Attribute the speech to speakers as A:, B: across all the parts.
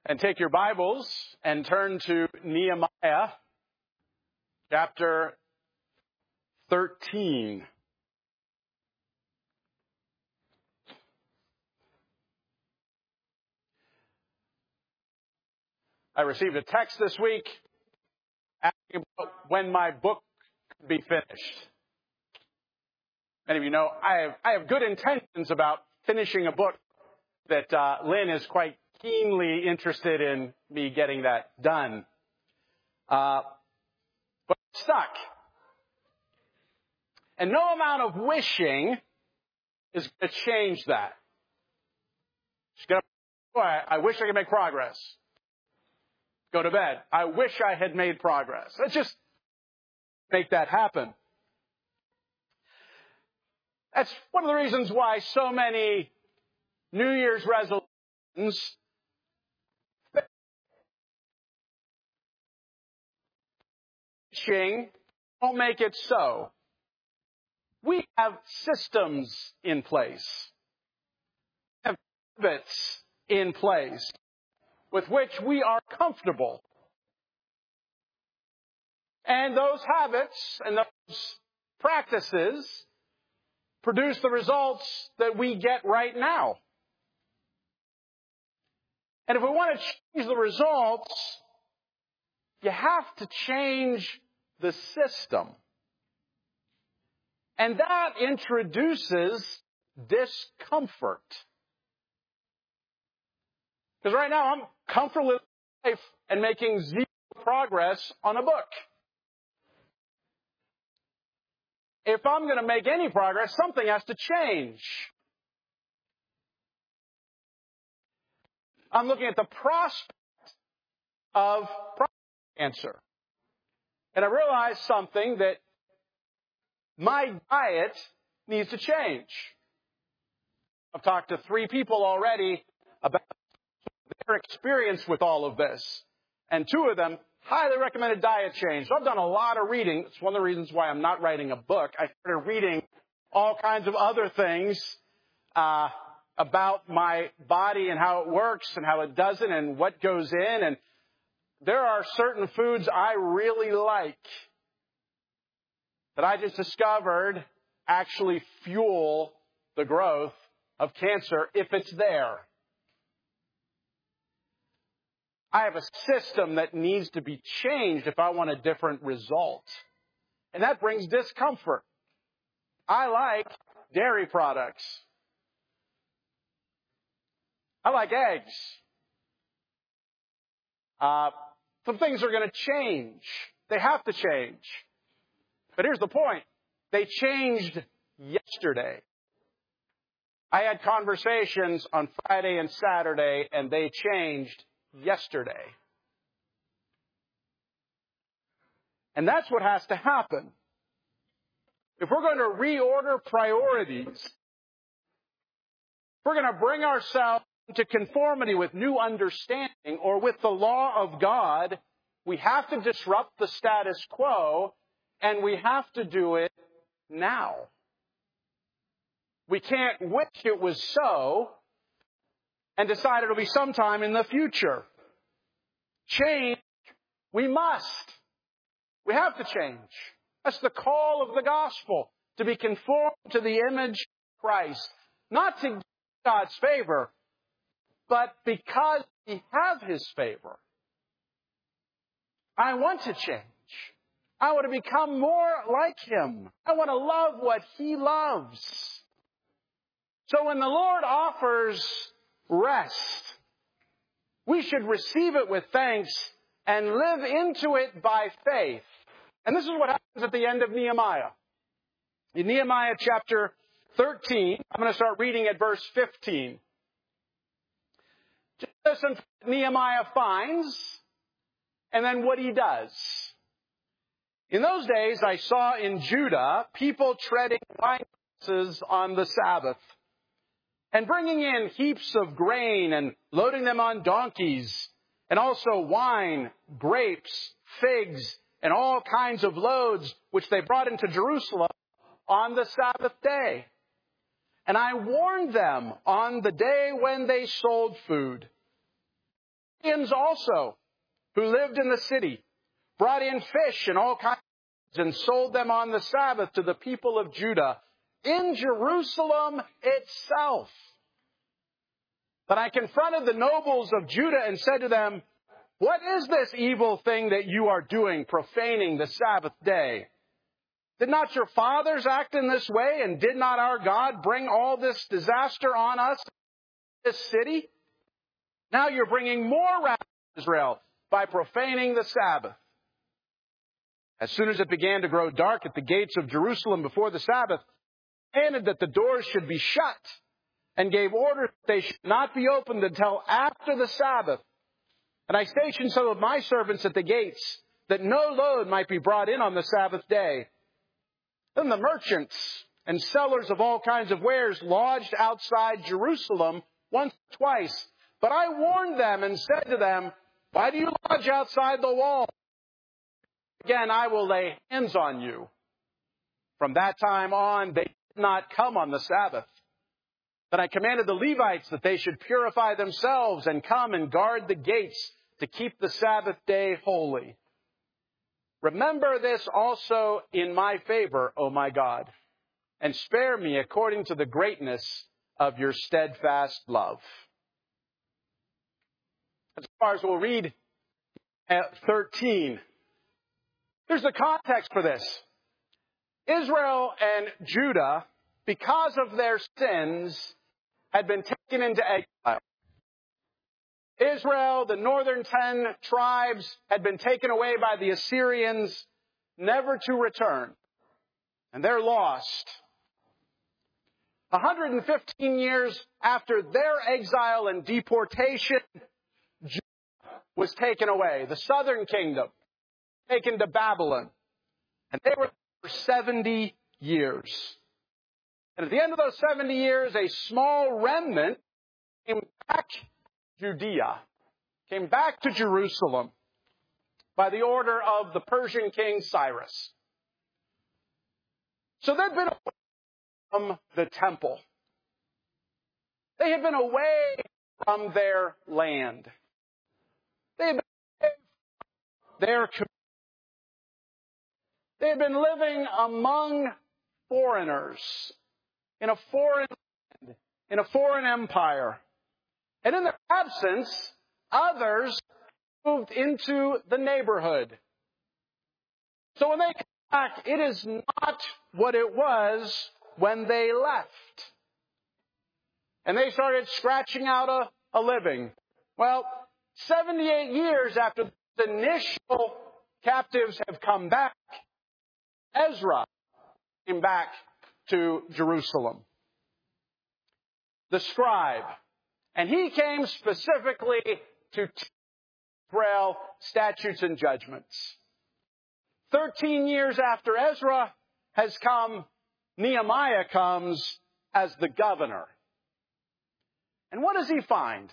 A: And take your Bibles and turn to Nehemiah chapter 13. I received a text this week asking about when my book could be finished. Many of you know I have good intentions about finishing a book that Lynn is quite keenly interested in me getting that done. But I'm stuck. And no amount of wishing is going to change that. I wish I could make progress. Go to bed. I wish I had made progress. Let's just make that happen. That's one of the reasons why so many New Year's resolutions don't make it so. We have systems in place, have habits in place with which we are comfortable. And those habits and those practices produce the results that we get right now. And if we want to change the results, you have to change the system. And that introduces discomfort. Because right now I'm comfortable with life and making zero progress on a book. If I'm going to make any progress, something has to change. I'm looking at the prospect of prostate cancer. And I realized something, that my diet needs to change. I've talked to 3 people already about their experience with all of this. And 2 of them highly recommended diet change. So I've done a lot of reading. It's one of the reasons why I'm not writing a book. I started reading all kinds of other things about my body and how it works and how it doesn't and what goes in. And there are certain foods I really like that I just discovered actually fuel the growth of cancer if it's there. I have a system that needs to be changed if I want a different result. And that brings discomfort. I like dairy products. I like eggs. Some things are going to change. They have to change. But here's the point. They changed yesterday. I had conversations on Friday and Saturday, and they changed yesterday. And that's what has to happen. If we're going to reorder priorities, if we're going to bring ourselves into conformity with new understanding or with the law of God, we have to disrupt the status quo, and we have to do it now. We can't wish it was so and decide it'll be sometime in the future. Change, we must. We have to change. That's the call of the gospel, to be conformed to the image of Christ. Not to get God's favor, but because we have His favor. I want to change. I want to become more like Him. I want to love what He loves. So when the Lord offers rest, we should receive it with thanks and live into it by faith. And this is what happens at the end of Nehemiah. In Nehemiah chapter 13, I'm going to start reading at verse 15. Just listen to what Nehemiah finds and then what he does. In those days, I saw in Judah people treading wine presses on the Sabbath and bringing in heaps of grain and loading them on donkeys, and also wine, grapes, figs, and all kinds of loads which they brought into Jerusalem on the Sabbath day. And I warned them on the day when they sold food. Syrians also, who lived in the city, brought in fish and all kinds and sold them on the Sabbath to the people of Judah in Jerusalem itself. But I confronted the nobles of Judah and said to them, "What is this evil thing that you are doing, profaning the Sabbath day? Did not your fathers act in this way, and did not our God bring all this disaster on us, this city? Now you're bringing more wrath on Israel by profaning the Sabbath." As soon as it began to grow dark at the gates of Jerusalem before the Sabbath, I commanded that the doors should be shut, and gave orders that they should not be opened until after the Sabbath. And I stationed some of my servants at the gates, that no load might be brought in on the Sabbath day. Then the merchants and sellers of all kinds of wares lodged outside Jerusalem once or twice. But I warned them and said to them, "Why do you lodge outside the wall? Again, I will lay hands on you." From that time on, they did not come on the Sabbath. Then I commanded the Levites that they should purify themselves and come and guard the gates to keep the Sabbath day holy. Remember this also in my favor, O my God, and spare me according to the greatness of your steadfast love. As far as we'll read at 13, here's the context for this. Israel and Judah, because of their sins, had been taken into exile. Israel, the northern 10 tribes, had been taken away by the Assyrians, never to return. And they're lost. 115 years after their exile and deportation, Judah was taken away. The southern kingdom, taken to Babylon. And they were there for 70 years. And at the end of those 70 years, a small remnant came back to Judea, came back to Jerusalem by the order of the Persian king Cyrus. So they'd been away from the temple. They had been away from their land. They had been away from their community. They had been living among foreigners in a foreign land, in a foreign empire. And in their absence, others moved into the neighborhood. So when they come back, it is not what it was when they left. And they started scratching out a living. Well, 78 years after the initial captives have come back, Ezra came back to Jerusalem, the scribe. And he came specifically to teach Israel statutes and judgments. 13 years after Ezra has come, Nehemiah comes as the governor. And what does he find?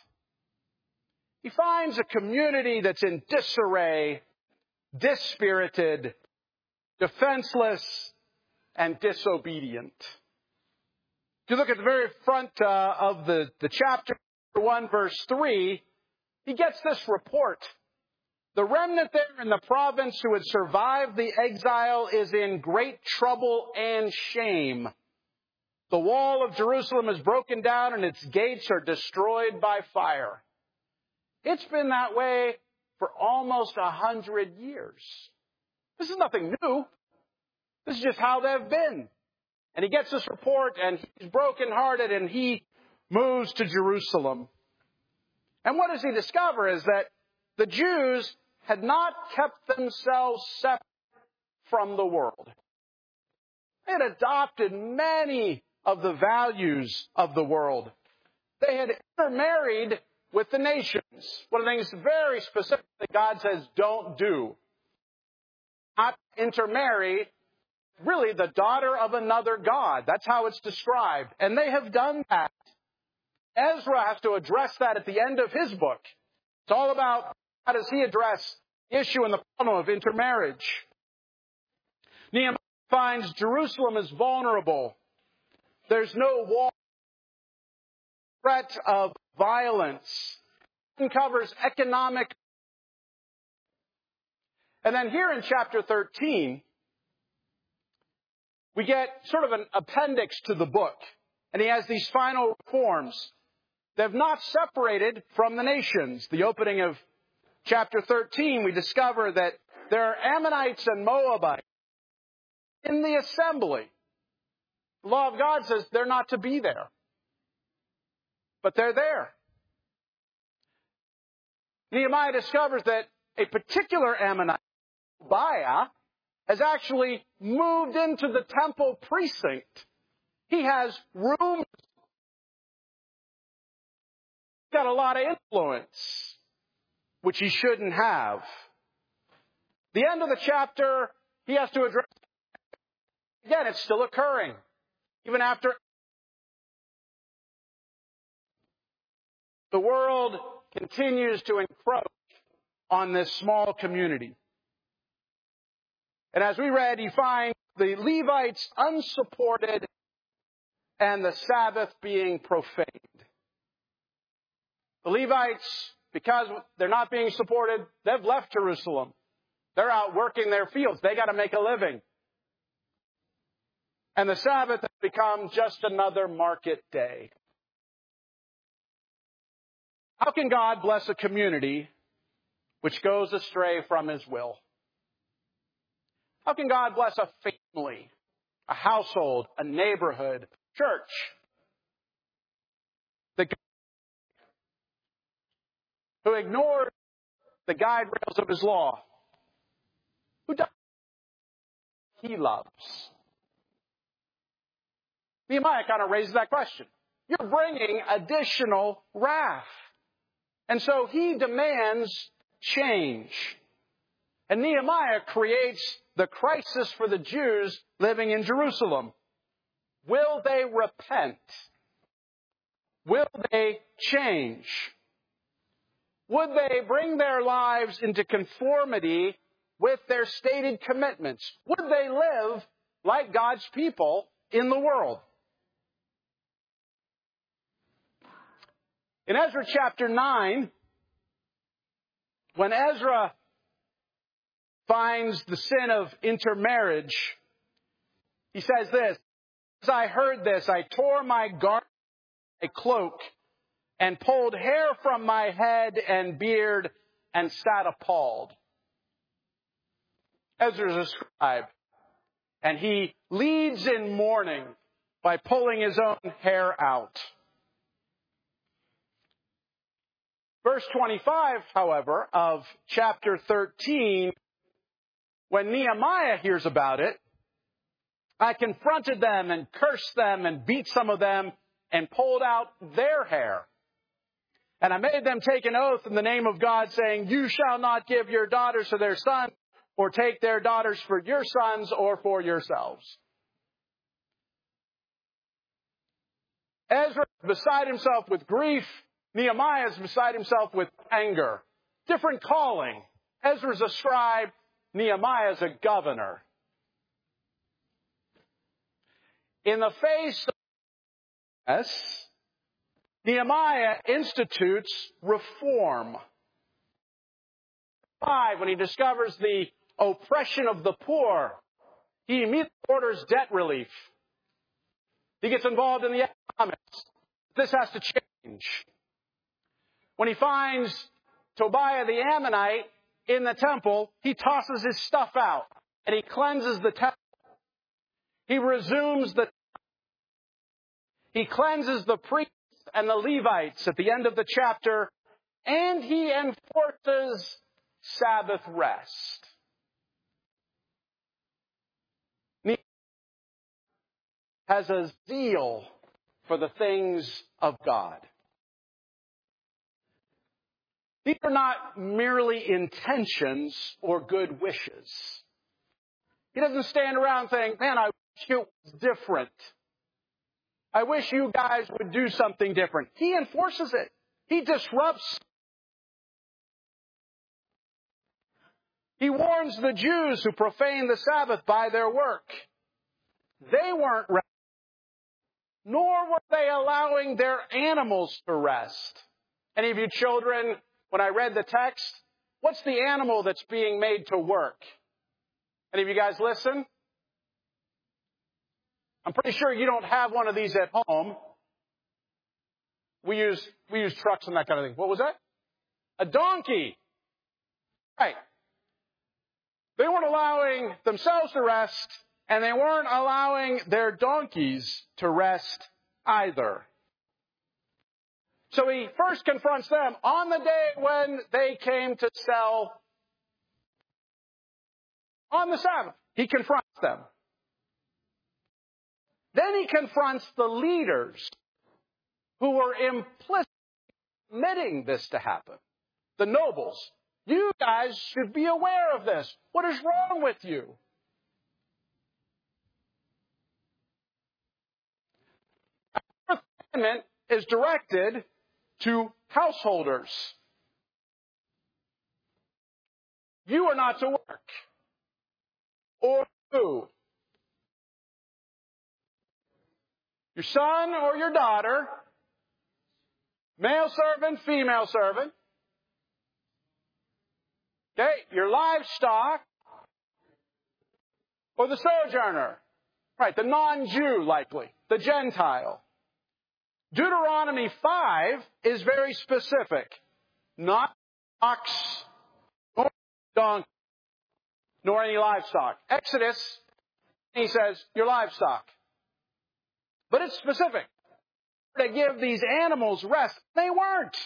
A: He finds a community that's in disarray, dispirited, defenseless, and disobedient. If you look at the very front of the chapter 1, verse 3, he gets this report. The remnant there in the province who had survived the exile is in great trouble and shame. The wall of Jerusalem is broken down and its gates are destroyed by fire. It's been that way for almost 100 years. This is nothing new. This is just how they've been. And he gets this report and he's brokenhearted and he moves to Jerusalem. And what does he discover is that the Jews had not kept themselves separate from the world. They had adopted many of the values of the world. They had intermarried with the nations. One of the things very specific that God says don't do. Not intermarry, really the daughter of another god. That's how it's described. And they have done that. Ezra has to address that at the end of his book. It's all about how does he address the issue and the problem of intermarriage. Nehemiah finds Jerusalem is vulnerable. There's no wall, threat of violence. covers economic. And then here in chapter 13, we get sort of an appendix to the book. And he has these final reforms. They've not separated from the nations. The opening of chapter 13, we discover that there are Ammonites and Moabites in the assembly. The law of God says they're not to be there. But they're there. Nehemiah discovers that a particular Ammonite, Tobiah, has actually moved into the temple precinct. He has room. He's got a lot of influence, which he shouldn't have. The end of the chapter, he has to address. Again, it's still occurring. Even after the world continues to encroach on this small community. And as we read, you find the Levites unsupported and the Sabbath being profaned. The Levites, because they're not being supported, they've left Jerusalem. They're out working their fields. They got to make a living. And the Sabbath has become just another market day. How can God bless a community which goes astray from His will? How can God bless a family, a household, a neighborhood, church who ignores the guide rails of His law? Who does He loves? Nehemiah kind of raises that question. You're bringing additional wrath. And so he demands change. And Nehemiah creates the crisis for the Jews living in Jerusalem. Will they repent? Will they change? Would they bring their lives into conformity with their stated commitments? Would they live like God's people in the world? In Ezra chapter 9, when Ezra finds the sin of intermarriage, he says this, "As I heard this, I tore my garment, my cloak, and pulled hair from my head and beard and sat appalled." Ezra's a scribe, and he leads in mourning by pulling his own hair out. Verse 25, however, of chapter 13, when Nehemiah hears about it, "I confronted them and cursed them and beat some of them and pulled out their hair. And I made them take an oath in the name of God, saying, 'You shall not give your daughters to their sons, or take their daughters for your sons or for yourselves.'" Ezra is beside himself with grief. Nehemiah is beside himself with anger. Different calling. Ezra's a scribe. Nehemiah is a governor. In the face of this, Nehemiah institutes reform. 5, when he discovers the oppression of the poor, he immediately orders debt relief. He gets involved in the economics. This has to change. When he finds Tobiah the Ammonite in the temple, he tosses his stuff out and he cleanses the temple. He resumes he cleanses the priests and the Levites at the end of the chapter, and he enforces Sabbath rest. Nehemiah has a zeal for the things of God. These are not merely intentions or good wishes. He doesn't stand around saying, "Man, I wish it was different. I wish you guys would do something different." He enforces it. He disrupts. He warns the Jews who profane the Sabbath by their work. They weren't resting, nor were they allowing their animals to rest. Any of you children, when I read the text, what's the animal that's being made to work? Any of you guys listen? I'm pretty sure you don't have one of these at home. We use trucks and that kind of thing. What was that? A donkey. Right. They weren't allowing themselves to rest, and they weren't allowing their donkeys to rest either. So he first confronts them on the day when they came to sell on the Sabbath. He confronts them. Then he confronts the leaders who were implicitly permitting this to happen. The nobles. You guys should be aware of this. What is wrong with you? The fourth commandment is directed to householders. You are not to work. Or who? Your son or your daughter, male servant, female servant, okay, your livestock, or the sojourner, right, the non-Jew likely, the Gentile. Deuteronomy 5 is very specific. Not ox, nor donkey, nor any livestock. Exodus, he says, your livestock. But it's specific. To give these animals rest. They weren't.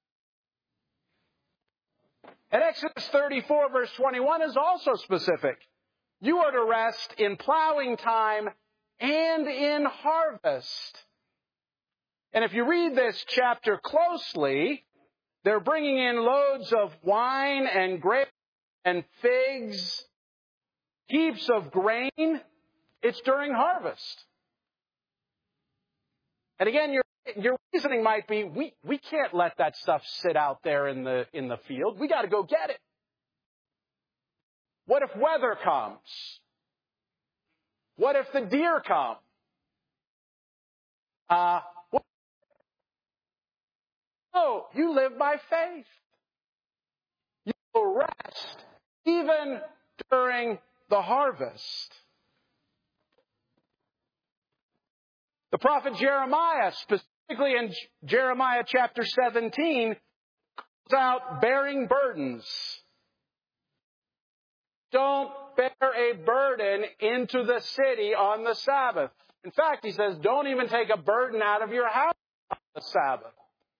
A: And Exodus 34 verse 21 is also specific. You are to rest in plowing time and in harvest. And if you read this chapter closely, they're bringing in loads of wine and grapes and figs, heaps of grain. It's during harvest. And again, your reasoning might be, we can't let that stuff sit out there in the field. We got to go get it. What if weather comes? What if the deer come? No, you live by faith. You will rest even during the harvest. The prophet Jeremiah, specifically in Jeremiah chapter 17, calls out bearing burdens. Don't bear a burden into the city on the Sabbath. In fact, he says, don't even take a burden out of your house on the Sabbath.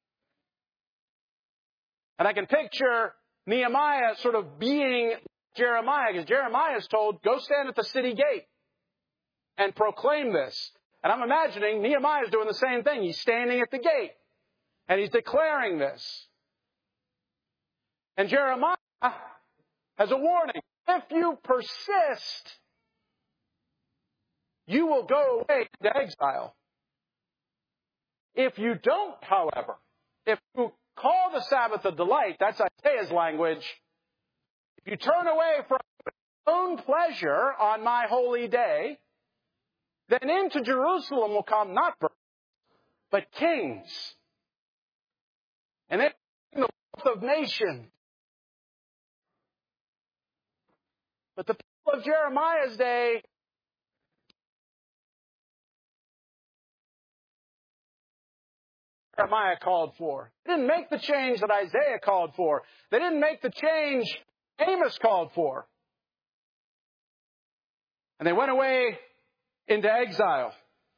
A: And I can picture Nehemiah sort of being Jeremiah, because Jeremiah is told, go stand at the city gate and proclaim this. And I'm imagining Nehemiah is doing the same thing. He's standing at the gate and he's declaring this. And Jeremiah has a warning. If you persist, you will go away into exile. If you don't, however, if you call the Sabbath a delight, that's Isaiah's language, if you turn away from your own pleasure on my holy day, then into Jerusalem will come not birds, but kings. And then the wealth of nations. But the people of Jeremiah's day, Jeremiah called for. They didn't make the change that Isaiah called for. They didn't make the change Amos called for. And they went away into exile.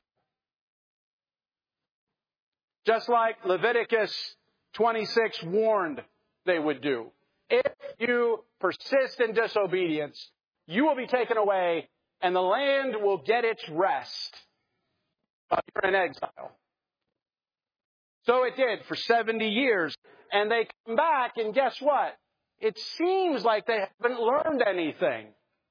A: Just like Leviticus 26 warned they would do. If you persist in disobedience, you will be taken away and the land will get its rest. But you're in exile. So it did for 70 years. And they come back and guess what? It seems like they haven't learned anything.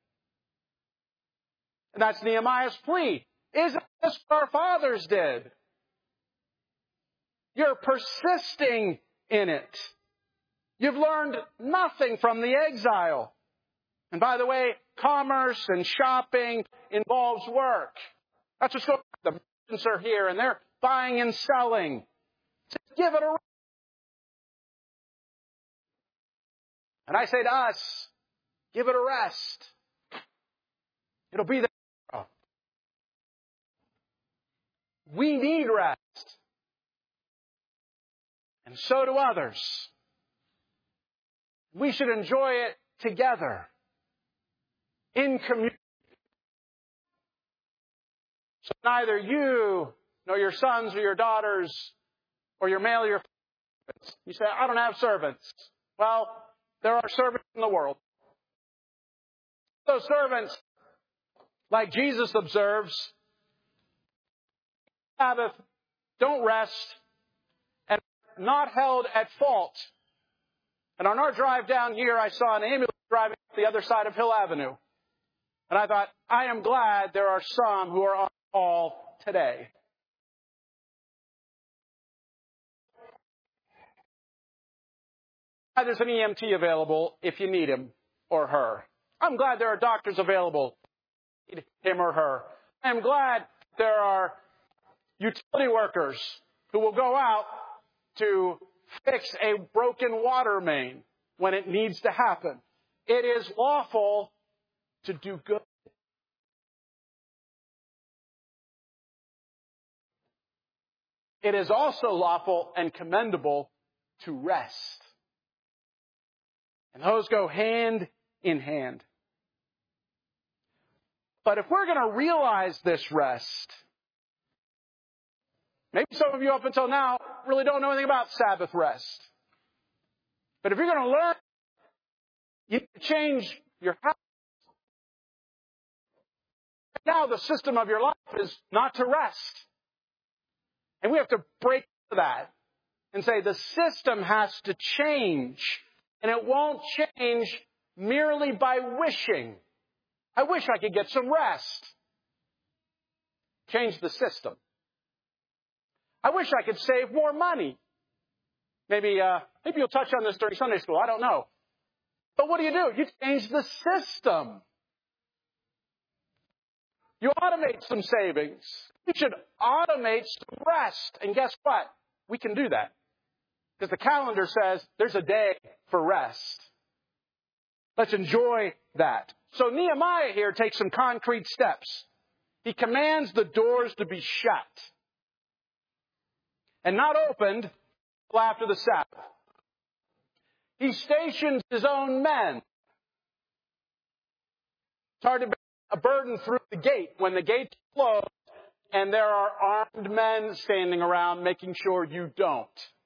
A: And that's Nehemiah's plea. Isn't this what our fathers did? You're persisting in it. You've learned nothing from the exile. And by the way, commerce and shopping involves work. That's what's going on. The merchants are here and they're buying and selling. Just give it a rest. And I say to us, give it a rest. It'll be there tomorrow. We need rest. And so do others. We should enjoy it together. In community. So neither you, nor your sons or your daughters, or your male or your servants. You say, I don't have servants. Well, there are servants in the world. Those servants, like Jesus observes, Sabbath, don't rest, and not held at fault. And on our drive down here, I saw an ambulance driving up the other side of Hill Avenue. And I thought, I am glad there are some who are on call today. There's an EMT available if you need him or her. I'm glad there are doctors available if you need him or her. I'm glad there are utility workers who will go out to fix a broken water main when it needs to happen. It is lawful to do good. It is also lawful and commendable to rest. And those go hand in hand. But if we're going to realize this rest, maybe some of you up until now really don't know anything about Sabbath rest. But if you're going to learn, you need to change your habits. Now the system of your life is not to rest. And we have to break that and say the system has to change. And it won't change merely by wishing. I wish I could get some rest. Change the system. I wish I could save more money. Maybe you'll touch on this during Sunday school. I don't know. But what do? You change the system. You automate some savings. We should automate some rest. And guess what? We can do that. Because the calendar says there's a day for rest. Let's enjoy that. So Nehemiah here takes some concrete steps. He commands the doors to be shut and not opened until after the Sabbath. He stations his own men. It's hard to bear a burden through the gate when the gate's closed and there are armed men standing around making sure you don't.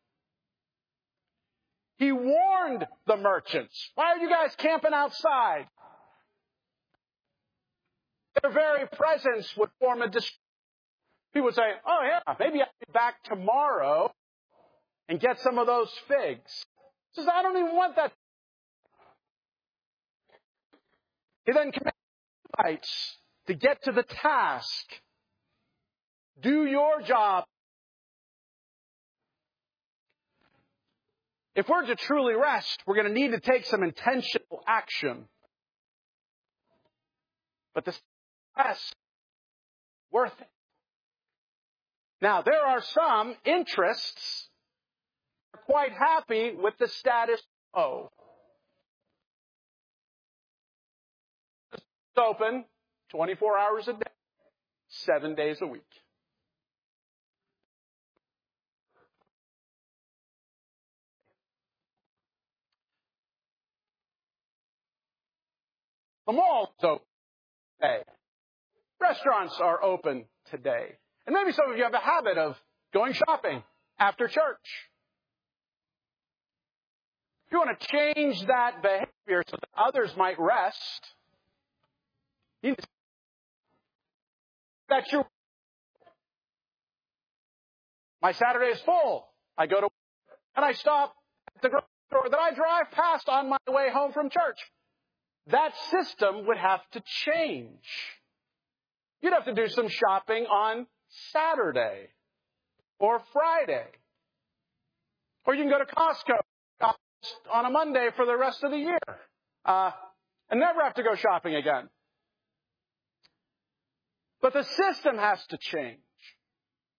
A: He warned the merchants. Why are you guys camping outside? Their very presence would form a distraction. People would say, oh yeah, maybe I'll be back tomorrow and get some of those figs. He says, I don't even want that. He then commanded the Levites to get to the task. Do your job. If we're to truly rest, we're going to need to take some intentional action. But this rest, worth it. Now, there are some interests who are quite happy with the status quo. It's open 24 hours a day, 7 days a week. The mall is open today. Restaurants are open today. And maybe some of you have a habit of going shopping after church. If you want to change that behavior so that others might rest, you need to that's your. My Saturday is full. I go to and I stop at the grocery store that I drive past on my way home from church. That system would have to change. You'd have to do some shopping on Saturday or Friday. Or you can go to Costco on a Monday for the rest of the year and never have to go shopping again. But the system has to change.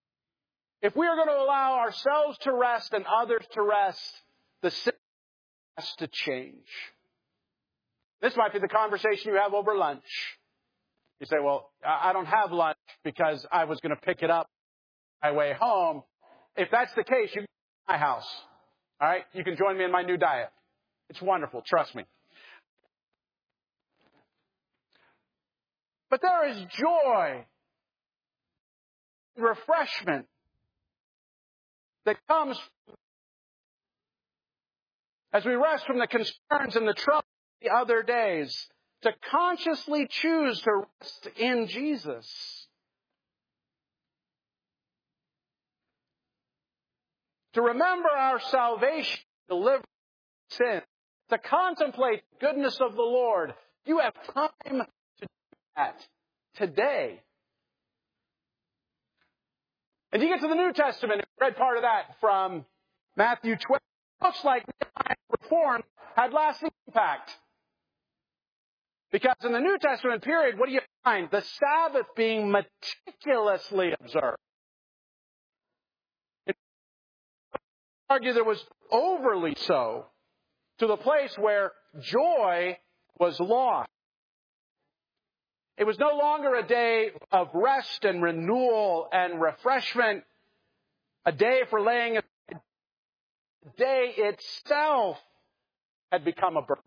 A: If we are going to allow ourselves to rest and others to rest, the system has to change. This might be the conversation you have over lunch. You say, well, I don't have lunch because I was going to pick it up on my way home. If that's the case, you can go to my house. All right? You can join me in my new diet. It's wonderful. Trust me. But there is joy and refreshment that comes as we rest from the concerns and the trouble of the other days, to consciously choose to rest in Jesus. To remember our salvation, deliverance from sin. To contemplate the goodness of the Lord. You have time to do that today. And you get to the New Testament, and read part of that from Matthew 12. It looks like Nehemiah's reform had lasting impact. Because in the New Testament period, what do you find? The Sabbath being meticulously observed. I argue there was overly so, to the place where joy was lost. It was no longer a day of rest and renewal and refreshment, a day for laying aside. The day itself had become a burden.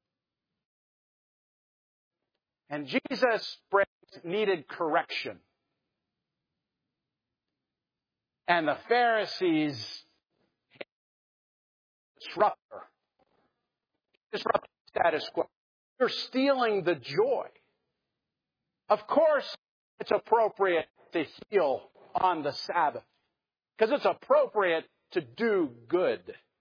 A: And Jesus' brings needed correction. And the Pharisees disrupt the status quo. You're stealing the joy. Of course, it's appropriate to heal on the Sabbath. Because it's appropriate to do good.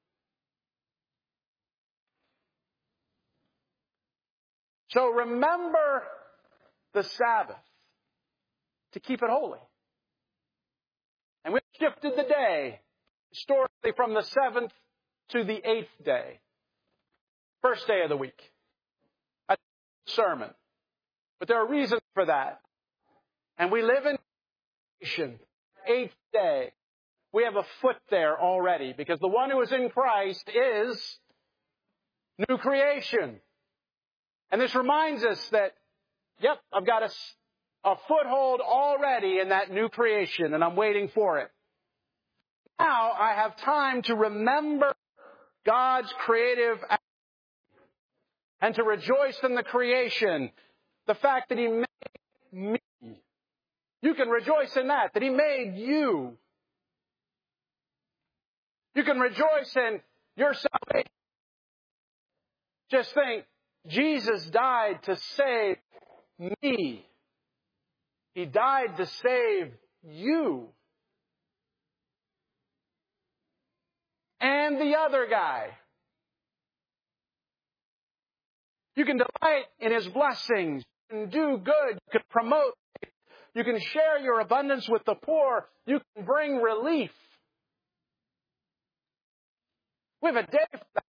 A: So remember the Sabbath to keep it holy. And we've shifted the day historically from the 7th to the 8th day. First day of the week. A sermon. But there are reasons for that. And we live in creation. 8th day. We have a foot there already because the one who is in Christ is new creation. And this reminds us that, yep, I've got a foothold already in that new creation, and I'm waiting for it. Now I have time to remember God's creative act and to rejoice in the creation, the fact that He made me. You can rejoice in that He made you. You can rejoice in your salvation. Just think, Jesus died to save me. He died to save you. And the other guy. You can delight in His blessings. You can do good. You can promote. You can share your abundance with the poor. You can bring relief. We have a day for that.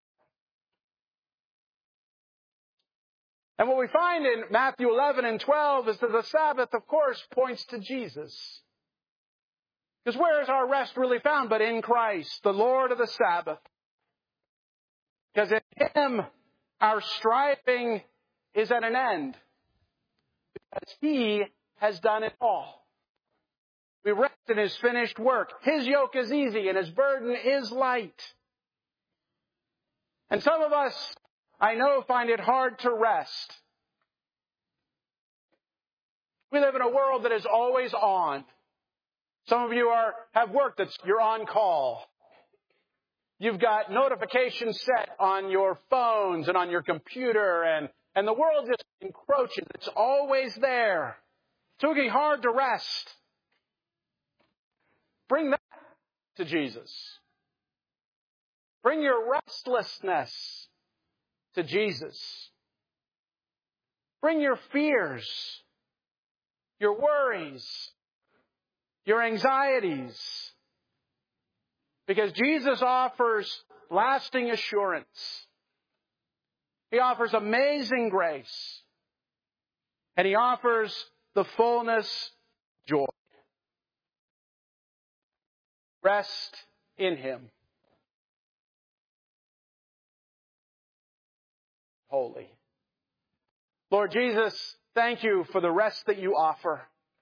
A: And what we find in Matthew 11 and 12 is that the Sabbath, of course, points to Jesus. Because where is our rest really found but in Christ, the Lord of the Sabbath? Because in Him, our striving is at an end. Because He has done it all. We rest in His finished work. His yoke is easy and His burden is light. And some of us, I know, find it hard to rest. We live in a world that is always on. Some of you have work you're on call. You've got notifications set on your phones and on your computer, and the world just encroaches. It's always there. So it can be hard to rest. Bring that to Jesus. Bring your restlessness to Jesus. Bring your fears, your worries, your anxieties. Because Jesus offers lasting assurance. He offers amazing grace. And He offers the fullness of joy. Rest in Him. holy. Lord Jesus, thank you for the rest that you offer.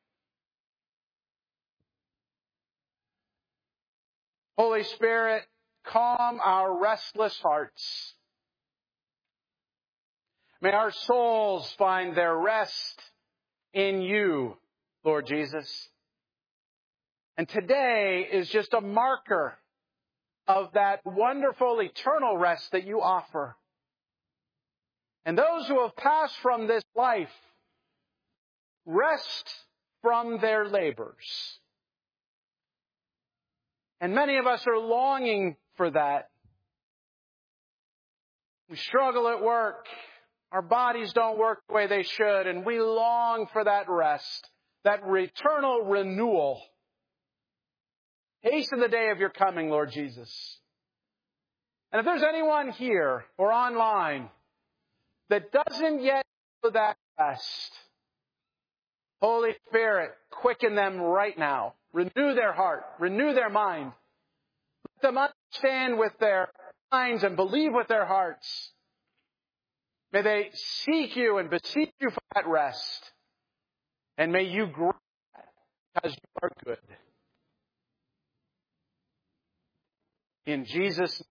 A: Holy Spirit, calm our restless hearts. May our souls find their rest in you, Lord Jesus. And today is just a marker of that wonderful eternal rest that you offer. And those who have passed from this life rest from their labors. And many of us are longing for that. We struggle at work. Our bodies don't work the way they should, and we long for that rest, that eternal renewal. Hasten the day of your coming, Lord Jesus. And if there's anyone here or online that doesn't yet know that rest, Holy Spirit, quicken them right now. Renew their heart. Renew their mind. Let them understand with their minds and believe with their hearts. May they seek you and beseech you for that rest. And may you grant that because you are good. In Jesus' name.